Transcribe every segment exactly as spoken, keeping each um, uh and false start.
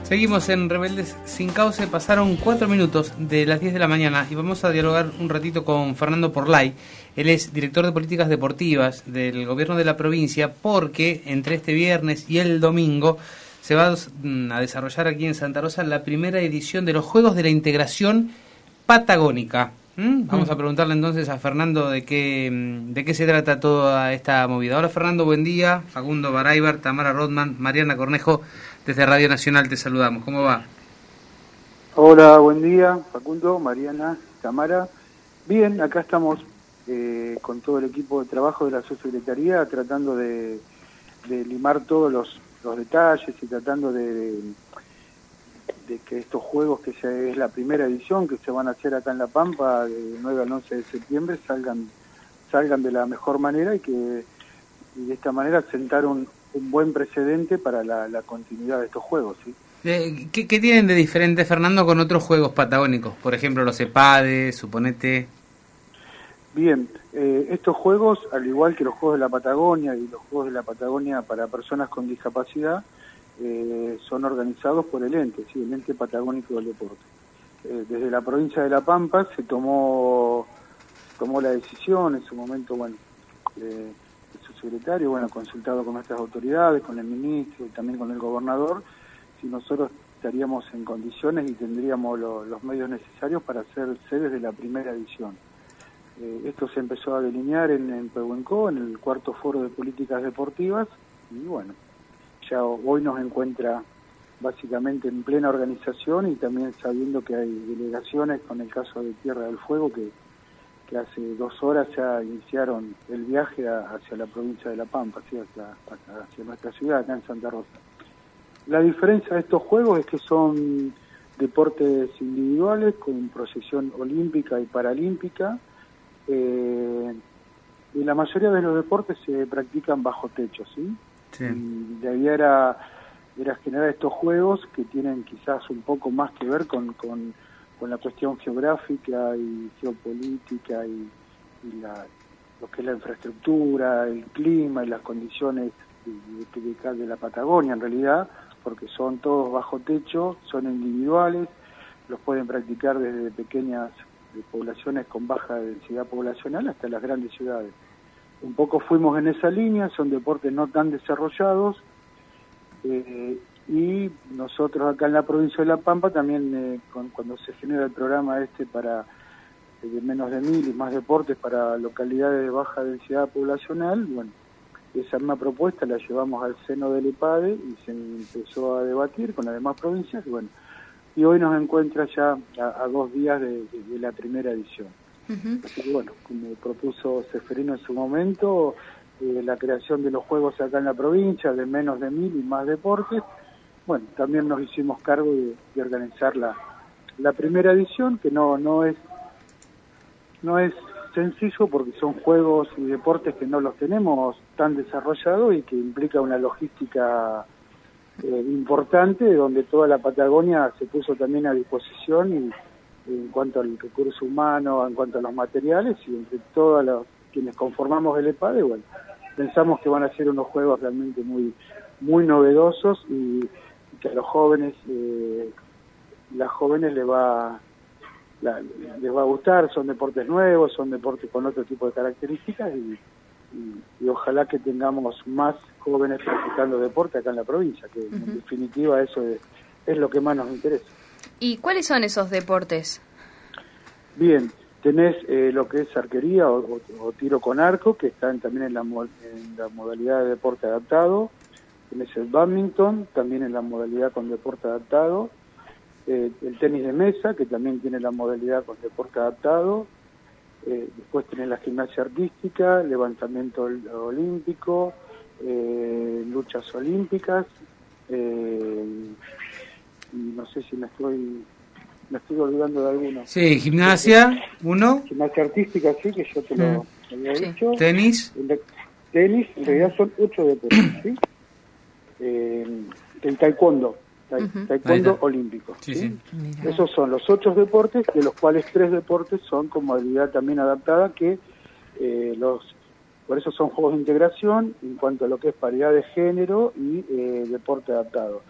Seguimos en Rebeldes Sin Cauce. Pasaron cuatro minutos de las diez de la mañana y vamos a dialogar un ratito con Fernando Porlay. Él es director de políticas deportivas del gobierno de la provincia, porque entre este viernes y el domingo se va a desarrollar aquí en Santa Rosa la primera edición de los Juegos de la Integración Patagónica. ¿Mm? Vamos a preguntarle entonces a Fernando de qué de qué se trata toda esta movida. Hola Fernando, buen día. Facundo Baraybar, Tamara Rodman, Mariana Cornejo, desde Radio Nacional te saludamos. ¿Cómo va? Hola, buen día, Facundo, Mariana, Tamara. Bien, acá estamos eh, con todo el equipo de trabajo de la subsecretaría tratando de, de limar todos los, los detalles y tratando de, de, de que estos juegos, que ya es la primera edición, que se van a hacer acá en La Pampa, de nueve al once de septiembre, salgan salgan de la mejor manera y que y de esta manera sentar un, un buen precedente para la, la continuidad de estos juegos, ¿sí? Eh, ¿qué, ¿Qué tienen de diferente, Fernando, con otros juegos patagónicos? Por ejemplo, los EPADES, suponete. Bien, eh, estos juegos, al igual que los Juegos de la Patagonia y los Juegos de la Patagonia para personas con discapacidad, eh, son organizados por el ente, ¿sí? El ente patagónico del deporte. Eh, desde la provincia de La Pampa se tomó tomó la decisión en su momento, bueno, eh, el subsecretario, bueno, consultado con nuestras autoridades, con el ministro y también con el gobernador, si nosotros estaríamos en condiciones y tendríamos lo, los medios necesarios para ser sedes de la primera edición. Eh, esto se empezó a delinear en, en Pehuenco, en el cuarto foro de políticas deportivas, y bueno, ya hoy nos encuentra básicamente en plena organización y también sabiendo que hay delegaciones, con el caso de Tierra del Fuego, que que hace dos horas ya iniciaron el viaje a, hacia la provincia de La Pampa, ¿sí? hacia, hacia nuestra ciudad, acá en Santa Rosa. La diferencia de estos juegos es que son deportes individuales con procesión olímpica y paralímpica, eh, y la mayoría de los deportes se practican bajo techo, ¿sí? Sí. Y la idea era, era generar estos juegos que tienen quizás un poco más que ver con... con con la cuestión geográfica y geopolítica y, y la, lo que es la infraestructura, el clima y las condiciones de, de, de, de la Patagonia en realidad, porque son todos bajo techo, son individuales, los pueden practicar desde pequeñas de poblaciones con baja densidad poblacional hasta las grandes ciudades. Un poco fuimos en esa línea, son deportes no tan desarrollados, eh, y nosotros acá en la provincia de La Pampa también, eh, con, cuando se genera el programa este para eh, de menos de mil y más deportes para localidades de baja densidad poblacional, bueno, esa misma propuesta la llevamos al seno del EPADE y se empezó a debatir con las demás provincias y bueno, y hoy nos encuentra ya a, a dos días de, de, de la primera edición. Uh-huh. Así que bueno, como propuso Ceferino en su momento, eh, la creación de los juegos acá en la provincia de menos de mil y más deportes. Bueno, también nos hicimos cargo de, de organizar la, la primera edición, que no no es no es sencillo porque son juegos y deportes que no los tenemos tan desarrollados y que implica una logística eh, importante, donde toda la Patagonia se puso también a disposición y, en cuanto al recurso humano, en cuanto a los materiales y entre todos los quienes conformamos el EPADE, bueno, pensamos que van a ser unos juegos realmente muy muy novedosos y que a los jóvenes, eh, las jóvenes les va, la, les va a gustar, son deportes nuevos, son deportes con otro tipo de características y, y, y ojalá que tengamos más jóvenes practicando deporte acá en la provincia, que uh-huh. en definitiva eso es, es lo que más nos interesa. ¿Y cuáles son esos deportes? Bien, tenés eh, lo que es arquería o, o, o tiro con arco, que están también en la, en la modalidad de deporte adaptado. Tenés el bádminton, también en la modalidad con deporte adaptado, eh, el tenis de mesa, que también tiene la modalidad con deporte adaptado, eh, después tenés la gimnasia artística, levantamiento olímpico, eh, luchas olímpicas, eh, y no sé si me estoy me estoy olvidando de alguno. Sí, gimnasia, uno. Gimnasia artística, sí, que yo te lo, te lo había dicho. Tenis. El, tenis, en realidad son ocho deportes, ¿sí? Eh, el taekwondo, ta uh-huh. taekwondo olímpico. Sí, ¿sí? Sí. Esos son los ocho deportes, de los cuales tres deportes son con modalidad también adaptada, que eh, los por eso son juegos de integración en cuanto a lo que es paridad de género y eh, deporte adaptado.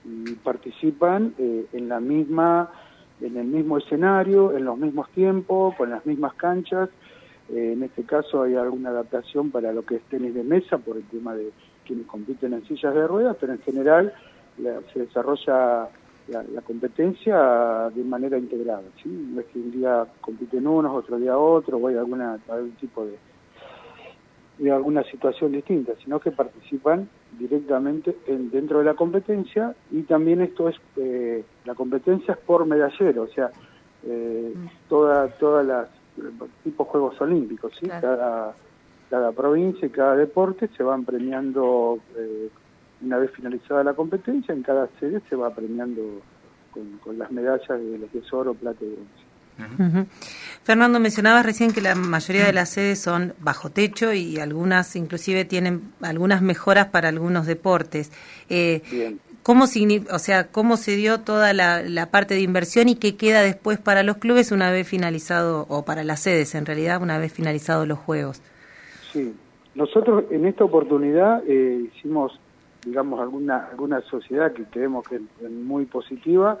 y participan eh, en la misma, en el mismo escenario, en los mismos tiempos, con las mismas canchas. Eh, en este caso hay alguna adaptación para lo que es tenis de mesa por el tema de quienes compiten en sillas de ruedas, pero en general la, se desarrolla la, la competencia de manera integrada, ¿sí? No es que un día compiten unos, otro día otro, o hay alguna, algún tipo de, de alguna situación distinta, sino que participan directamente en, dentro de la competencia. Y también esto es, eh, la competencia es por medallero, o sea, eh, toda, todas las tipos Juegos Olímpicos, ¿sí? Claro. Cada, cada provincia y cada deporte se van premiando, eh, una vez finalizada la competencia, en cada sede se va premiando con, con las medallas de lo que es oro, plata y bronce. Uh-huh. Uh-huh. Fernando, mencionabas recién que la mayoría de las sedes son bajo techo y algunas inclusive tienen algunas mejoras para algunos deportes. Eh, Bien. ¿Cómo, o sea, ¿Cómo se dio toda la, la parte de inversión y qué queda después para los clubes una vez finalizado, o para las sedes en realidad, una vez finalizados los Juegos? Sí, nosotros en esta oportunidad eh, hicimos, digamos, alguna alguna sociedad que creemos que es muy positiva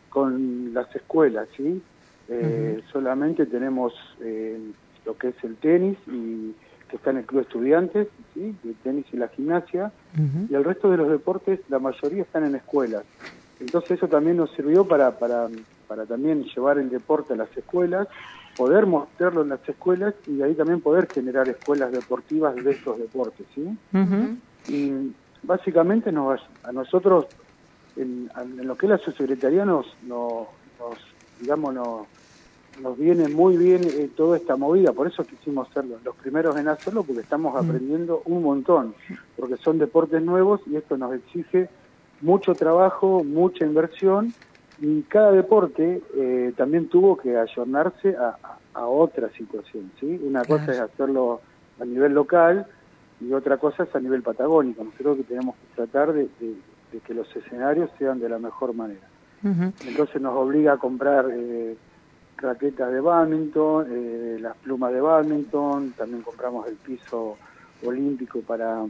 con las escuelas, ¿sí? Eh, uh-huh. Solamente tenemos eh, lo que es el tenis, y que está en el Club Estudiantes, ¿sí? El tenis y la gimnasia, uh-huh. Y el resto de los deportes, la mayoría están en escuelas. Entonces eso también nos sirvió para, para, para también llevar el deporte a las escuelas, poder mostrarlo en las escuelas y de ahí también poder generar escuelas deportivas de estos deportes, ¿sí? Uh-huh. Y básicamente nos, a nosotros, en, en lo que es la subsecretaría, nos, nos, nos digamos, nos, nos viene muy bien eh, toda esta movida. Por eso quisimos ser los, los primeros en hacerlo, porque estamos aprendiendo un montón, porque son deportes nuevos y esto nos exige mucho trabajo, mucha inversión, y cada deporte eh, también tuvo que ayornarse a, a, a otra situación, ¿sí? Una claro. cosa es hacerlo a nivel local y otra cosa es a nivel patagónico. Nosotros que tenemos que tratar de, de, de que los escenarios sean de la mejor manera. Uh-huh. Entonces nos obliga a comprar eh, raquetas de bádminton, eh, las plumas de bádminton, también compramos el piso olímpico para,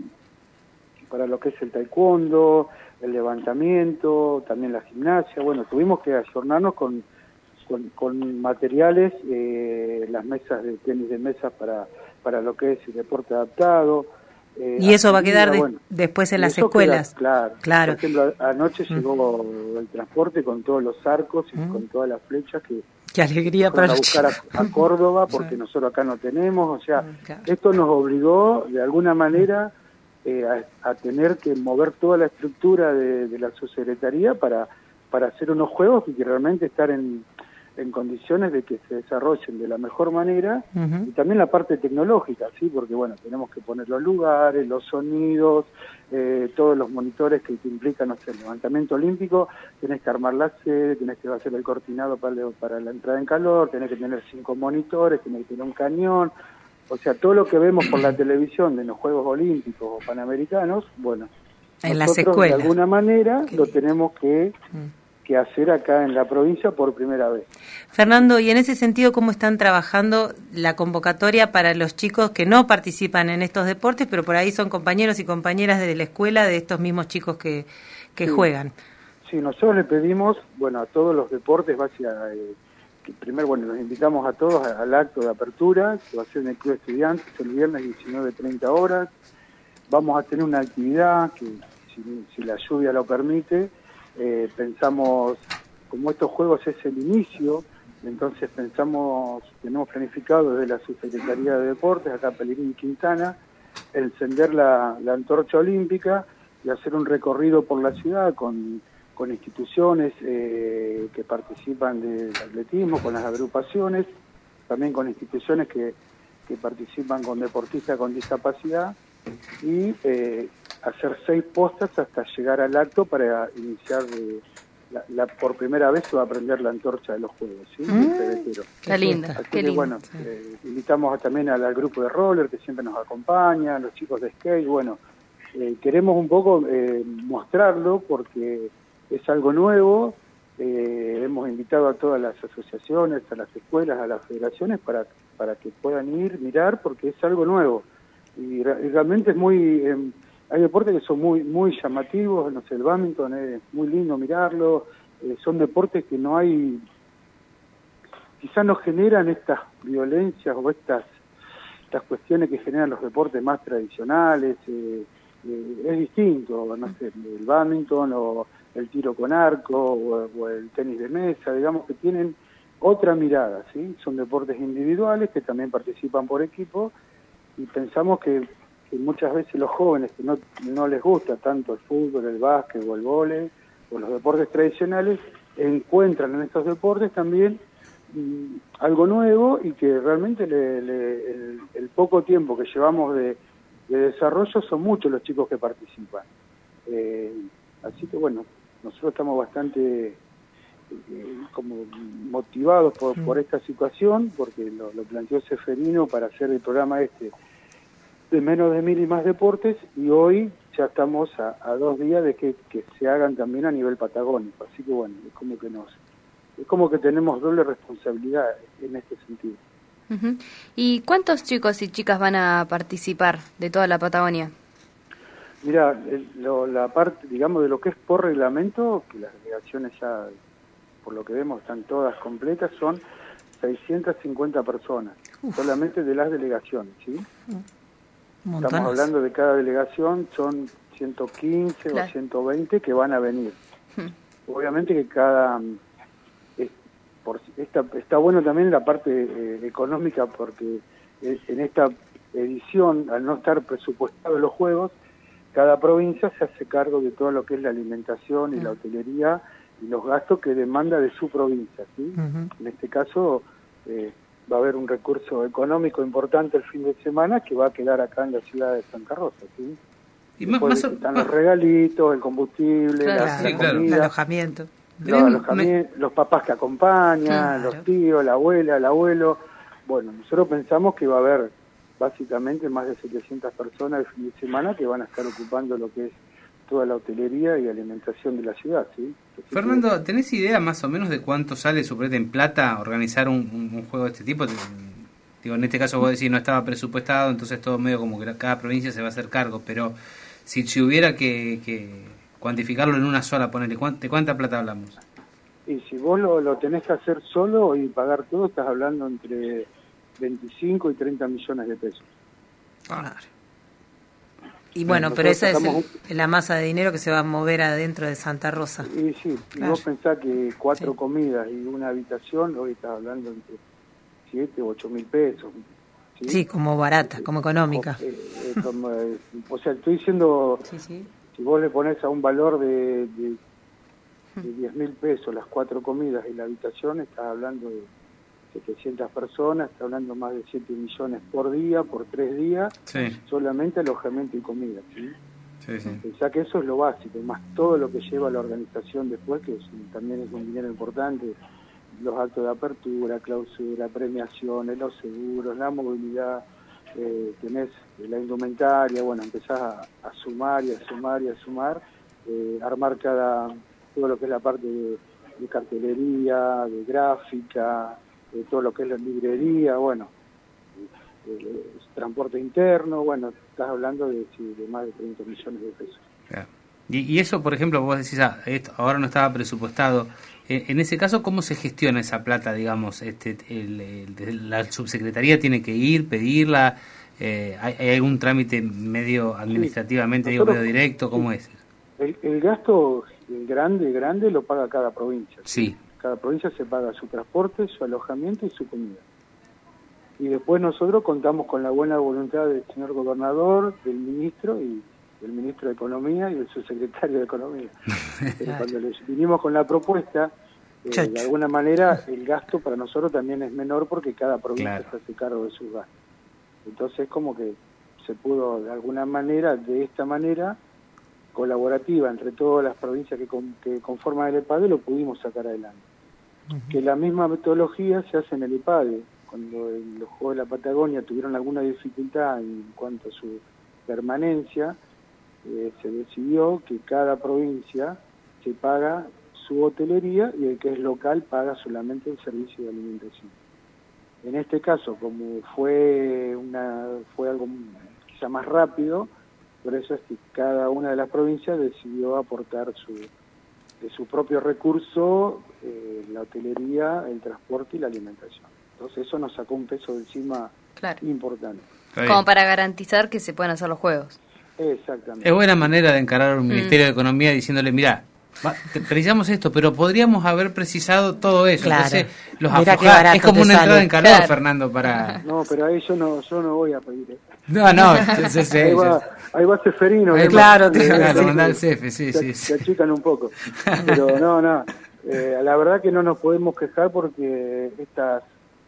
para lo que es el taekwondo, el levantamiento, también la gimnasia. Bueno, tuvimos que ayornarnos con, con, con materiales, eh, las mesas de tenis de mesa para, para lo que es el deporte adaptado. Eh, y eso va a quedar de, bueno, después en las escuelas. Queda, claro, claro. Por ejemplo, anoche mm. llegó el transporte con todos los arcos y mm. con todas las flechas que qué alegría para a buscar a, a Córdoba, porque nosotros acá no tenemos. O sea, claro. Esto nos obligó de alguna manera eh, a, a tener que mover toda la estructura de, de la subsecretaría para, para hacer unos juegos y que realmente estar en, en condiciones de que se desarrollen de la mejor manera. Uh-huh. Y también la parte tecnológica, ¿sí? Porque bueno, tenemos que poner los lugares, los sonidos, eh, todos los monitores que, que implican, no sé, el levantamiento olímpico. Tenés que armar la sede, tenés que hacer el cortinado para, para la entrada en calor, tenés que tener cinco monitores, tenés que tener un cañón. O sea, todo lo que vemos por la televisión de los Juegos Olímpicos o Panamericanos, bueno, en nosotros las escuelas, de alguna manera okay. lo tenemos que... Mm. que hacer acá en la provincia por primera vez. Fernando, y en ese sentido, ¿cómo están trabajando la convocatoria para los chicos que no participan en estos deportes, pero por ahí son compañeros y compañeras de la escuela de estos mismos chicos que, que sí. juegan? Sí, nosotros le pedimos, bueno, a todos los deportes, básicamente, eh, que primero, bueno, los invitamos a todos al acto de apertura, que va a ser en el Club Estudiantes el viernes diecinueve treinta horas. Vamos a tener una actividad que, si, si la lluvia lo permite, Eh, pensamos, como estos juegos es el inicio, entonces pensamos, tenemos planificado desde la Subsecretaría de Deportes, acá Pellegrini Quintana, encender la, la antorcha olímpica y hacer un recorrido por la ciudad con, con instituciones eh, que participan del atletismo, con las agrupaciones, también con instituciones que, que participan con deportistas con discapacidad, y eh, hacer seis postas hasta llegar al acto para iniciar eh, la, la, por primera vez se va a prender la antorcha de los Juegos, ¿sí? Mm, qué lindo, Así qué que, lindo. bueno, eh, invitamos a, también al, al grupo de roller que siempre nos acompaña, los chicos de skate. Bueno, eh, queremos un poco eh, mostrarlo porque es algo nuevo. Eh, hemos invitado a todas las asociaciones, a las escuelas, a las federaciones para, para que puedan ir, mirar, porque es algo nuevo. Y, y realmente es muy... Eh, hay deportes que son muy muy llamativos, no sé, el bádminton es muy lindo mirarlo, eh, son deportes que no hay, quizás no generan estas violencias o estas estas cuestiones que generan los deportes más tradicionales, eh, eh, es distinto, no sé, el bádminton o el tiro con arco o, o el tenis de mesa, digamos que tienen otra mirada, ¿sí? Son deportes individuales que también participan por equipo y pensamos que, que muchas veces los jóvenes que no, no les gusta tanto el fútbol, el básquet o el vóley o los deportes tradicionales encuentran en estos deportes también mm, algo nuevo y que realmente le, le, el, el poco tiempo que llevamos de, de desarrollo son muchos los chicos que participan. Eh, así que bueno, nosotros estamos bastante eh, como motivados por, por esta situación, porque lo, lo planteó Ceferino para hacer el programa este de menos de mil y más deportes, y hoy ya estamos a, a dos días de que, que se hagan también a nivel patagónico, así que bueno, es como que nos es como que tenemos doble responsabilidad en este sentido. Uh-huh. ¿Y cuántos chicos y chicas van a participar de toda la Patagonia? Mira, lo, la parte, digamos, de lo que es por reglamento, que las delegaciones ya, por lo que vemos, están todas completas, son seiscientas cincuenta personas, Uf. solamente de las delegaciones, ¿sí? Montones. Estamos hablando de cada delegación, son ciento quince claro. o ciento veinte que van a venir. Hmm. Obviamente que cada... Es, por, está, está bueno también la parte eh, económica, porque eh, en esta edición, al no estar presupuestados los juegos, cada provincia se hace cargo de todo lo que es la alimentación y uh-huh. la hotelería y los gastos que demanda de su provincia, ¿sí? Uh-huh. En este caso eh, va a haber un recurso económico importante el fin de semana que va a quedar acá en la ciudad de Santa Rosa, ¿sí? Y más, más, están más... los regalitos, el combustible, claro, la, sí, la claro. comida, el alojamiento. Los, alojamientos, los papás que acompañan, claro. los tíos, la abuela, el abuelo. Bueno, nosotros pensamos que va a haber básicamente más de setecientas personas el fin de semana que van a estar ocupando lo que es toda la hotelería y alimentación de la ciudad, ¿sí? Así Fernando, que... ¿tenés idea más o menos de cuánto sale, suponete, en plata organizar un, un, un juego de este tipo? Digo, en este caso vos decís no estaba presupuestado, entonces todo medio como que cada provincia se va a hacer cargo, pero si, si hubiera que, que cuantificarlo en una sola, ponele, ¿de cuánta plata hablamos? Y si vos lo, lo tenés que hacer solo y pagar todo, estás hablando entre veinticinco y treinta millones de pesos. Claro. Y bueno, Nosotros pero esa sacamos... es la masa de dinero que se va a mover adentro de Santa Rosa. Y sí, claro. Y vos pensás que cuatro sí. comidas y una habitación, hoy estás hablando entre siete o ocho mil pesos. ¿Sí? Sí, como barata, eh, como económica. Eh, eh, como, eh, o sea, estoy diciendo, sí, sí. si vos le pones a un valor de, de, de diez mil pesos las cuatro comidas y la habitación, estás hablando de setecientas personas, está hablando más de siete millones por día, por tres días, sí. solamente alojamiento y comida, ¿sí? Sí, sí. Pensá que eso es lo básico, más todo lo que lleva la organización después, que es, también es un dinero importante, los actos de apertura, clausura, premiaciones, los seguros, la movilidad, eh, tenés la indumentaria, bueno, empezás a, a sumar y a sumar y a sumar, eh, armar cada, todo lo que es la parte de, de cartelería, de gráfica, de todo lo que es la librería, bueno, eh, eh, transporte interno, bueno, estás hablando de, sí, de más de treinta millones de pesos. Claro. Y, y eso, por ejemplo, vos decís, ah, esto ahora no estaba presupuestado, eh, en ese caso, ¿cómo se gestiona esa plata, digamos? este el, el, ¿La subsecretaría tiene que ir, pedirla? Eh, ¿hay, ¿Hay algún trámite medio administrativamente, sí. Nosotros, digo, medio directo? ¿Cómo sí. es? El, el gasto grande, grande lo paga cada provincia. Sí. Cada provincia se paga su transporte, su alojamiento y su comida. Y después nosotros contamos con la buena voluntad del señor gobernador, del ministro y del ministro de Economía y del subsecretario de Economía. Pero cuando les vinimos con la propuesta, eh, de alguna manera el gasto para nosotros también es menor porque cada provincia claro. se hace cargo de sus gastos. Entonces como que se pudo de alguna manera, de esta manera, colaborativa entre todas las provincias que, con, que conforman el EPADE, lo pudimos sacar adelante. Uh-huh. Que la misma metodología se hace en el EPADE. Cuando en los Juegos de la Patagonia tuvieron alguna dificultad en cuanto a su permanencia, eh, se decidió que cada provincia se paga su hotelería y el que es local paga solamente el servicio de alimentación. En este caso, como fue una fue algo quizá más rápido, Por eso es que cada una de las provincias decidió aportar su de su propio recurso, eh, la hotelería, el transporte y la alimentación. Entonces eso nos sacó un peso de encima claro. importante. Como para garantizar que se puedan hacer los juegos. Exactamente. Es buena manera de encarar un Ministerio mm. de Economía diciéndole, mirá, precisamos esto, pero podríamos haber precisado todo eso. Claro. Entonces, los aflojar, es como una sale. entrada en calor, claro. Fernando, para... No, pero ahí yo no, yo no voy a pedir eso. No, no, sí, sí, ahí, va, ahí va Seferino. Ahí, claro, te, claro, sí, mandar el C F, sí, se, sí. Se achican un poco. Pero no, no, eh, la verdad que no nos podemos quejar porque estas,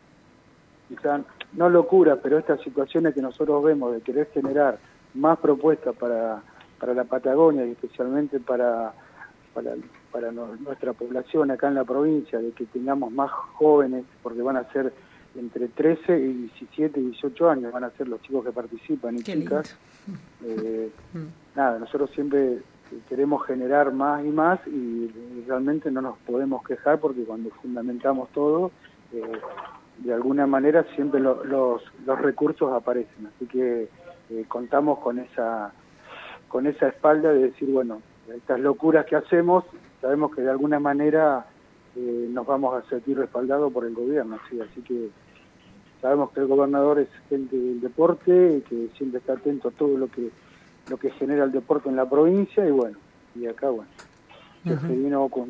quizás, no locuras, pero estas situaciones que nosotros vemos de querer generar más propuestas para, para la Patagonia y especialmente para, para, para no, nuestra población acá en la provincia, de que tengamos más jóvenes, porque van a ser entre trece y diecisiete y dieciocho años, van a ser los chicos que participan y Qué chicas. Eh, nada, nosotros siempre queremos generar más y más y realmente no nos podemos quejar porque cuando fundamentamos todo, eh, de alguna manera siempre lo, los, los recursos aparecen. Así que eh, contamos con esa, con esa espalda de decir, bueno, estas locuras que hacemos, sabemos que de alguna manera eh, nos vamos a sentir respaldados por el gobierno, ¿sí? Así que sabemos que el gobernador es gente del deporte, que siempre está atento a todo lo que lo que genera el deporte en la provincia y bueno, y acá bueno, uh-huh. se vino con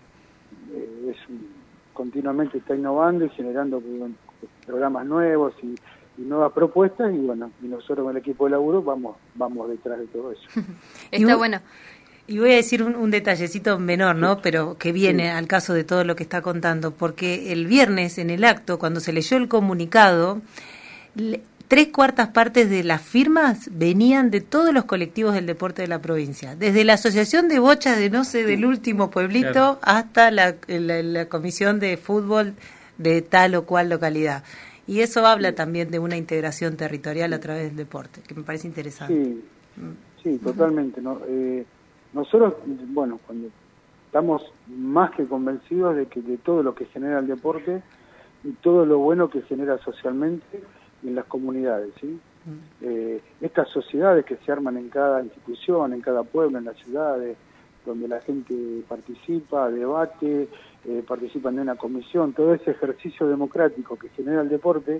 eh, es un, continuamente está innovando y generando bueno, programas nuevos y, y nuevas propuestas y bueno, y nosotros con el equipo de laburo vamos vamos detrás de todo eso. Está bueno. Y voy a decir un, un detallecito menor, ¿no? Pero que viene sí. al caso de todo lo que está contando, porque el viernes en el acto, cuando se leyó el comunicado, le, tres cuartas partes de las firmas venían de todos los colectivos del deporte de la provincia, desde la asociación de bochas de no sé, del último pueblito, claro. hasta la, la, la comisión de fútbol de tal o cual localidad. Y eso habla sí. también de una integración territorial a través del deporte, que me parece interesante. Sí, sí totalmente, ¿no? Eh, Nosotros, bueno, cuando estamos más que convencidos de que de todo lo que genera el deporte y todo lo bueno que genera socialmente en las comunidades, ¿sí? Mm. Eh, estas sociedades que se arman en cada institución, en cada pueblo, en las ciudades, donde la gente participa, debate, eh, participan de una comisión, todo ese ejercicio democrático que genera el deporte,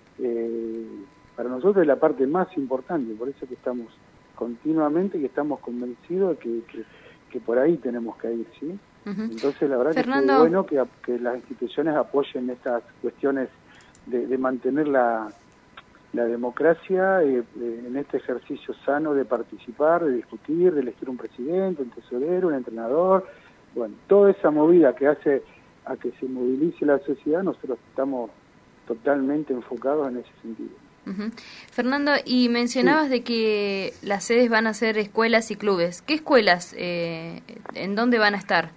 eh, para nosotros es la parte más importante, por eso que estamos continuamente que estamos convencidos de que, que, que por ahí tenemos que ir, ¿sí? Uh-huh. Entonces la verdad Fernando... que es bueno que, que las instituciones apoyen estas cuestiones de, de mantener la, la democracia eh, en este ejercicio sano de participar, de discutir, de elegir un presidente, un tesorero, un entrenador, bueno, toda esa movida que hace a que se movilice la sociedad, nosotros estamos totalmente enfocados en ese sentido. Uh-huh. Fernando, y mencionabas sí. de que las sedes van a ser escuelas y clubes. ¿Qué escuelas? Eh, ¿En dónde van a estar?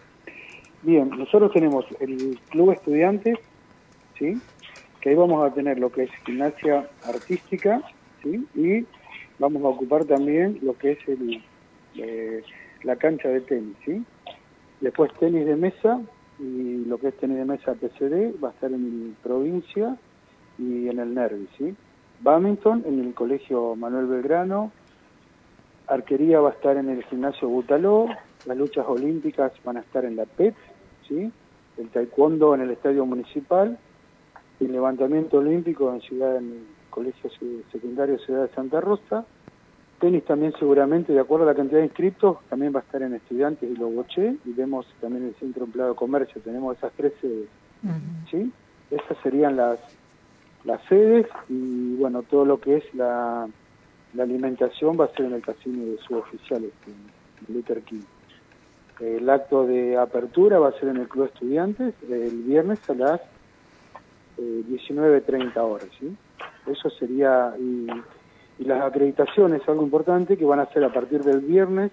Bien, nosotros tenemos el Club Estudiantes, ¿sí? Que ahí vamos a tener lo que es gimnasia artística, ¿sí? Y vamos a ocupar también lo que es el, eh, la cancha de tenis, ¿sí? Después tenis de mesa, y lo que es tenis de mesa P C D va a estar en provincia y en el Nervi, ¿sí? Badminton en el Colegio Manuel Belgrano, arquería va a estar en el Gimnasio Butaló, las luchas olímpicas van a estar en la P E T, ¿sí? El taekwondo en el Estadio Municipal, el levantamiento olímpico en ciudad en el Colegio Secundario Ciudad de Santa Rosa, tenis también seguramente, de acuerdo a la cantidad de inscriptos, también va a estar en Estudiantes y Los Boché, y vemos también el Centro Empleado de Comercio, tenemos esas tres sedes, uh-huh. ¿sí? Esas serían las las sedes y bueno, todo lo que es la, la alimentación va a ser en el casino de suboficiales, en Luther King. El acto de apertura va a ser en el Club Estudiantes el viernes a las eh, diecinueve treinta horas, ¿sí? Eso sería, y, y las acreditaciones, algo importante, que van a ser a partir del viernes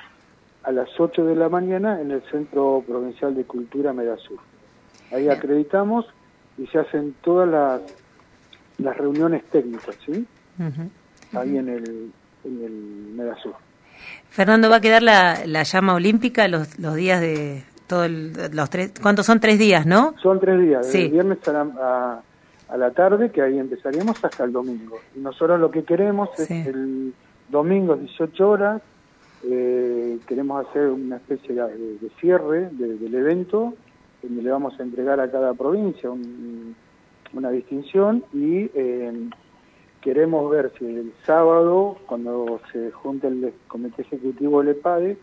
a las ocho de la mañana en el Centro Provincial de Cultura Medasur. Ahí acreditamos y se hacen todas las las reuniones técnicas, ¿sí? Uh-huh. Ahí en el, en el Medasur. Fernando, ¿va a quedar la, la llama olímpica los, los días de todo el, los tres? ¿Cuántos son? Tres días, ¿no? Son tres días, sí. Desde el viernes a la, a, a la tarde, que ahí empezaríamos hasta el domingo. Y nosotros lo que queremos sí. es el domingos dieciocho horas, eh, queremos hacer una especie de, de cierre de, del evento, donde le vamos a entregar a cada provincia un, una distinción y eh, queremos ver si el sábado, cuando se junte el comité ejecutivo del EPADE,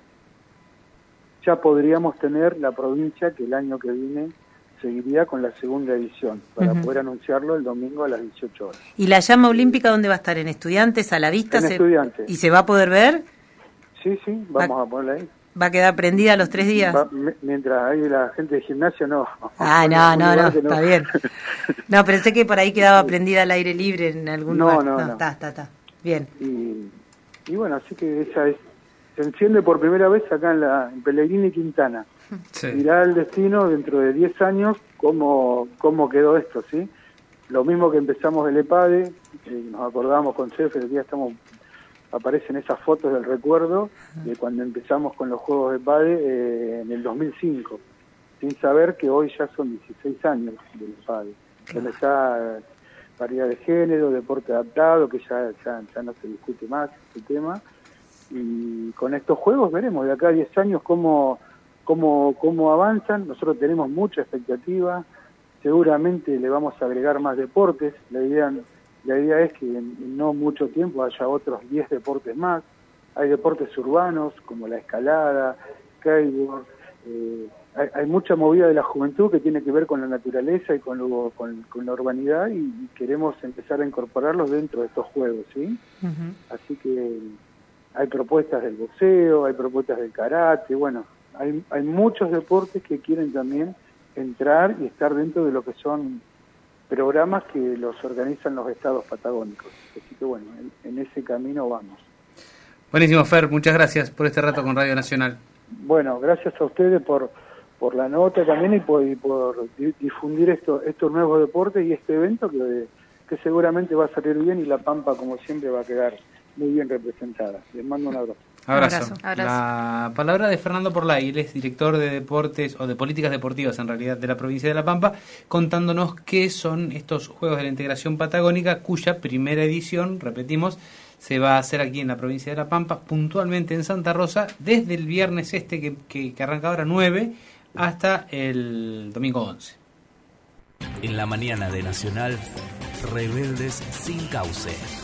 ya podríamos tener la provincia que el año que viene seguiría con la segunda edición, para uh-huh. poder anunciarlo el domingo a las dieciocho horas. ¿Y la llama olímpica dónde va a estar? ¿En Estudiantes, a la vista? En se... Estudiantes. ¿Y se va a poder ver? Sí, sí, vamos va... a ponerla ahí. ¿Va a quedar prendida los tres días? Va, mientras hay la gente de gimnasio, no. Ah, no, no, no, está no. bien. No, pensé que por ahí quedaba prendida al aire libre en algún no, lugar. No, no, no. Está, está, está. Bien. Y, y bueno, así que esa es, se enciende por primera vez acá en, la, en Pellegrini y Quintana. Sí. Mirá el destino dentro de diez años, cómo, cómo quedó esto, ¿sí? Lo mismo que empezamos el EPADE, eh, nos acordamos con Cefe, el día estamos... aparecen esas fotos del recuerdo de cuando empezamos con los Juegos de EPADE eh, en el dos mil cinco, sin saber que hoy ya son dieciséis años del EPADE, donde está paridad de género, deporte adaptado, que ya, ya, ya no se discute más este tema, y con estos Juegos veremos de acá a diez años cómo, cómo, cómo avanzan. Nosotros tenemos mucha expectativa, seguramente le vamos a agregar más deportes, la idea... La idea es que en no mucho tiempo haya otros diez deportes más. Hay deportes urbanos como la escalada, skateboard. Eh, hay, hay mucha movida de la juventud que tiene que ver con la naturaleza y con, lo, con, con la urbanidad y, y queremos empezar a incorporarlos dentro de estos juegos, ¿sí? Uh-huh. Así que hay propuestas del boxeo, hay propuestas del karate. Bueno, hay, hay muchos deportes que quieren también entrar y estar dentro de lo que son programas que los organizan los estados patagónicos. Así que bueno, en, en ese camino vamos. Buenísimo, Fer, muchas gracias por este rato con Radio Nacional. Bueno, gracias a ustedes por por la nota también y por, y por difundir esto, estos nuevos deportes y este evento que, que seguramente va a salir bien y La Pampa, como siempre, va a quedar muy bien representada. Les mando un abrazo. Abrazo. Abrazo. La palabra de Fernando Porlay, él es director de deportes o de políticas deportivas en realidad de la provincia de La Pampa, contándonos qué son estos Juegos de la Integración Patagónica, cuya primera edición, repetimos, se va a hacer aquí en la provincia de La Pampa, puntualmente en Santa Rosa, desde el viernes este que, que, que arranca ahora nueve hasta el domingo once. En la mañana de Nacional, Rebeldes sin Cauce.